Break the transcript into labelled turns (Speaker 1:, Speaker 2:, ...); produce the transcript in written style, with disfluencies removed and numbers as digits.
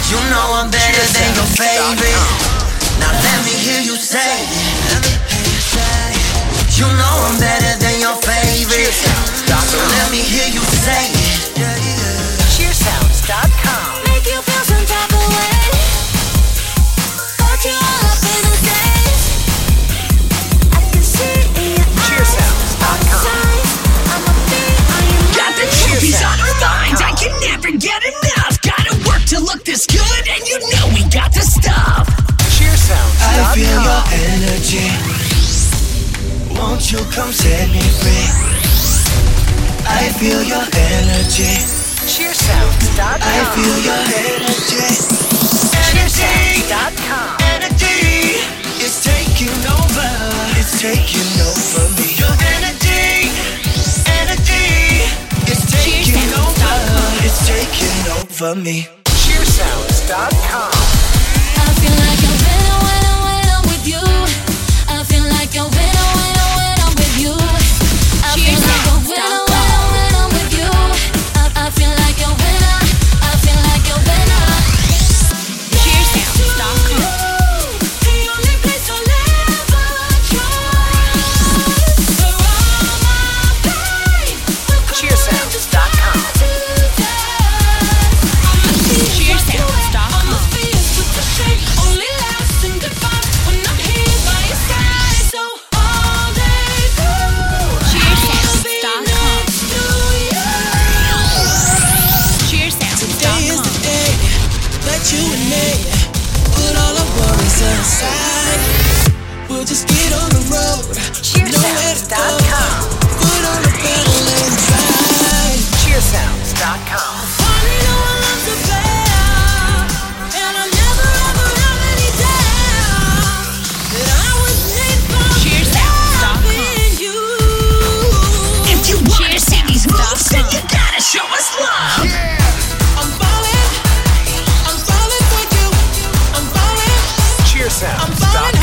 Speaker 1: You know I'm better than your favorite. Now let me hear you say it. You know I'm better than your favorite. So let me hear you say it.
Speaker 2: Cheersounds.com.
Speaker 3: Make you feel some type of way. Got you all up in the days. I can see it in your eyes.
Speaker 2: Cheersounds.com.
Speaker 3: I'ma be on your mind.
Speaker 4: Got the trophies on our minds, I can never get enough. Gotta work to look this good, and you know we got the stuff.
Speaker 2: Cheersounds.com.
Speaker 1: I feel your energy. Won't you come set me free? I feel your energy.
Speaker 2: Cheersounds.com.
Speaker 1: I feel your energy.
Speaker 2: Cheersounds.com.
Speaker 1: Energy is taking over. It's taking over me. Your energy is taking over. It's taking over me.
Speaker 2: Cheersounds.com.
Speaker 3: I feel like a winner when I'm with you. I feel like a winner when I'm with you. I feel like a winner when I'm with you. I feel like a winner. I feel like a winner. Cheersounds.com. The only place I'll ever trust. For all my pain,
Speaker 2: Cheersounds.com.
Speaker 3: Cheersounds.com. Only lasting goodbye when I'm here by your side. So all day through,
Speaker 5: Cheersounds.com.
Speaker 1: Today is the day that you and me put all our worries aside. We'll just get on the road.
Speaker 2: Cheersounds.com.
Speaker 1: Put on the pedal and drive.
Speaker 2: Cheersounds.com.
Speaker 3: Finally know I love to bear, and I never ever have any doubt that I was made for
Speaker 5: Cheersounds.com.
Speaker 3: loving you.
Speaker 4: If you wanna see these moves, then you gotta show us love.
Speaker 1: I'm falling for you. I'm falling. I'm
Speaker 2: Cheersounds.com.
Speaker 1: falling